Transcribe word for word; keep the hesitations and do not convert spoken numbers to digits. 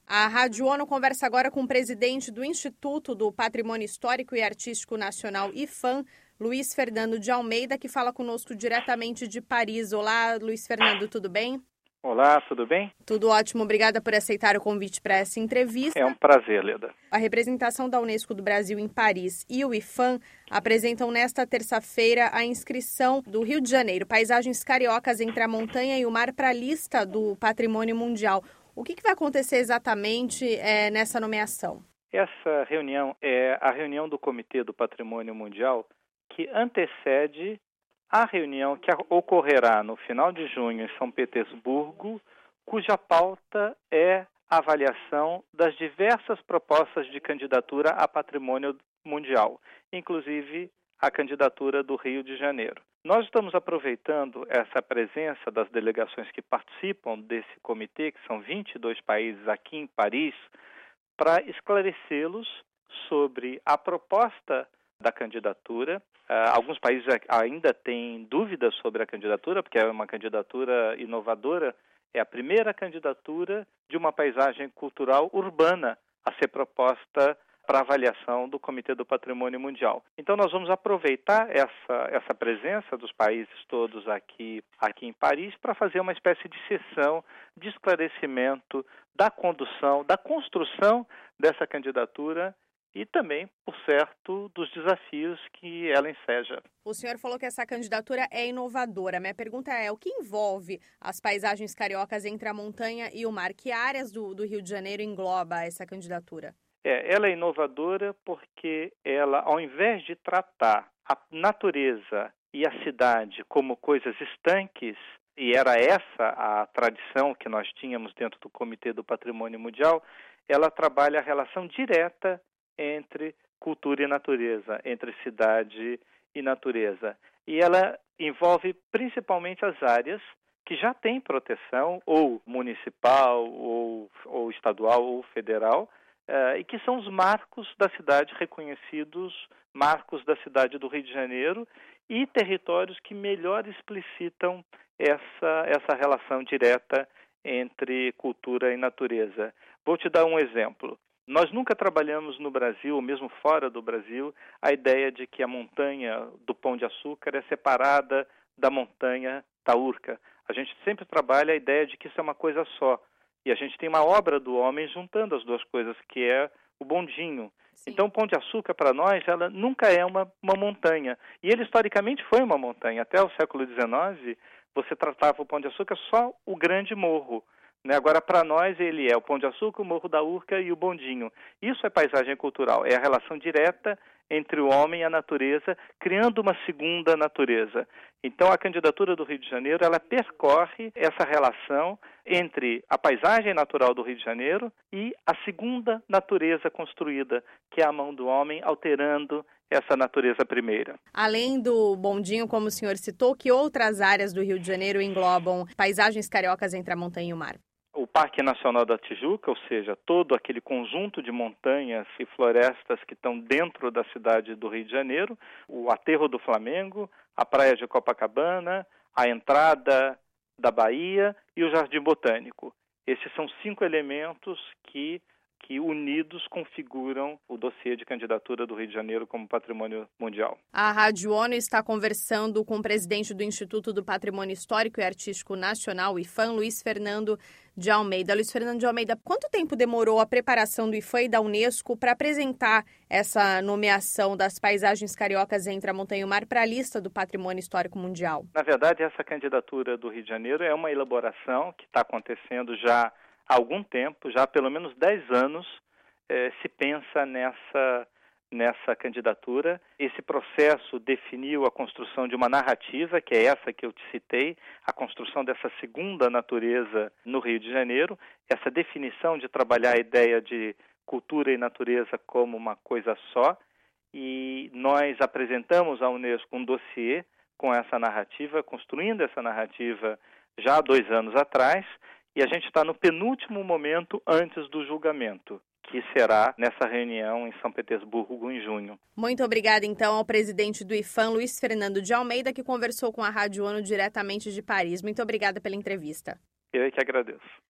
A Rádio ONU conversa agora com o presidente do Instituto do Patrimônio Histórico e Artístico Nacional, IPHAN, Luiz Fernando de Almeida, que fala conosco diretamente de Paris. Olá, Luiz Fernando, tudo bem? Olá, tudo bem? Tudo ótimo, obrigada por aceitar o convite para essa entrevista. É um prazer, Leda. A representação da Unesco do Brasil em Paris e o IPHAN apresentam nesta terça-feira a inscrição do Rio de Janeiro, Paisagens Cariocas entre a Montanha e o Mar, para a lista do Patrimônio Mundial. O que, que vai acontecer exatamente é, nessa nomeação? Essa reunião é a reunião do Comitê do Patrimônio Mundial que antecede a reunião que ocorrerá no final de junho em São Petersburgo, cuja pauta é a avaliação das diversas propostas de candidatura a patrimônio mundial, inclusive a candidatura do Rio de Janeiro. Nós estamos aproveitando essa presença das delegações que participam desse comitê, que são vinte e dois países aqui em Paris, para esclarecê-los sobre a proposta da candidatura. Uh, alguns países ainda têm dúvidas sobre a candidatura, porque é uma candidatura inovadora. É a primeira candidatura de uma paisagem cultural urbana a ser proposta para avaliação do Comitê do Patrimônio Mundial. Então, nós vamos aproveitar essa, essa presença dos países todos aqui, aqui em Paris para fazer uma espécie de sessão de esclarecimento da condução, da construção dessa candidatura e também, por certo, dos desafios que ela enseja. O senhor falou que essa candidatura é inovadora. Minha pergunta é, o que envolve as paisagens cariocas entre a montanha e o mar? Que áreas do, do Rio de Janeiro engloba essa candidatura? É, ela é inovadora porque ela, ao invés de tratar a natureza e a cidade como coisas estanques, e era essa a tradição que nós tínhamos dentro do Comitê do Patrimônio Mundial, ela trabalha a relação direta entre cultura e natureza, entre cidade e natureza. E ela envolve principalmente as áreas que já têm proteção, ou municipal, ou, ou estadual, ou federal, Uh, e que são os marcos da cidade reconhecidos, marcos da cidade do Rio de Janeiro e territórios que melhor explicitam essa, essa relação direta entre cultura e natureza. Vou te dar um exemplo. Nós nunca trabalhamos no Brasil, ou mesmo fora do Brasil, a ideia de que a montanha do Pão de Açúcar é separada da montanha Taurca. A gente sempre trabalha a ideia de que isso é uma coisa só. E a gente tem uma obra do homem juntando as duas coisas, que é o bondinho. Sim. Então, o Pão de Açúcar, para nós, ela nunca é uma, uma montanha. E ele, historicamente, foi uma montanha. Até o século dezenove, você tratava o Pão de Açúcar só o grande morro. Né? Agora, para nós, ele é o Pão de Açúcar, o Morro da Urca e o bondinho. Isso é paisagem cultural, é a relação direta entre o homem e a natureza, criando uma segunda natureza. Então, a candidatura do Rio de Janeiro, ela percorre essa relação entre a paisagem natural do Rio de Janeiro e a segunda natureza construída, que é a mão do homem, alterando essa natureza primeira. Além do bondinho, como o senhor citou, que outras áreas do Rio de Janeiro englobam paisagens cariocas entre a montanha e o mar? O Parque Nacional da Tijuca, ou seja, todo aquele conjunto de montanhas e florestas que estão dentro da cidade do Rio de Janeiro, o Aterro do Flamengo, a Praia de Copacabana, a entrada da Bahia e o Jardim Botânico. Esses são cinco elementos que, que unidos configuram o dossiê de candidatura do Rio de Janeiro como patrimônio mundial. A Rádio ONU está conversando com o presidente do Instituto do Patrimônio Histórico e Artístico Nacional, IPHAN, Luiz Fernando de Almeida. Luiz Fernando de Almeida, quanto tempo demorou a preparação do IPHAN e da Unesco para apresentar essa nomeação das paisagens cariocas entre a montanha e o mar para a lista do Patrimônio Histórico Mundial? Na verdade, essa candidatura do Rio de Janeiro é uma elaboração que está acontecendo já há algum tempo, já há pelo menos dez anos, eh, se pensa nessa, nessa candidatura. Esse processo definiu a construção de uma narrativa, que é essa que eu te citei, a construção dessa segunda natureza no Rio de Janeiro, essa definição de trabalhar a ideia de cultura e natureza como uma coisa só, e nós apresentamos à Unesco um dossiê com essa narrativa, construindo essa narrativa já há dois anos atrás, e a gente está no penúltimo momento antes do julgamento, que será nessa reunião em São Petersburgo, em junho. Muito obrigada, então, ao presidente do IPHAN, Luiz Fernando de Almeida, que conversou com a Rádio ONU diretamente de Paris. Muito obrigada pela entrevista. Eu é que agradeço.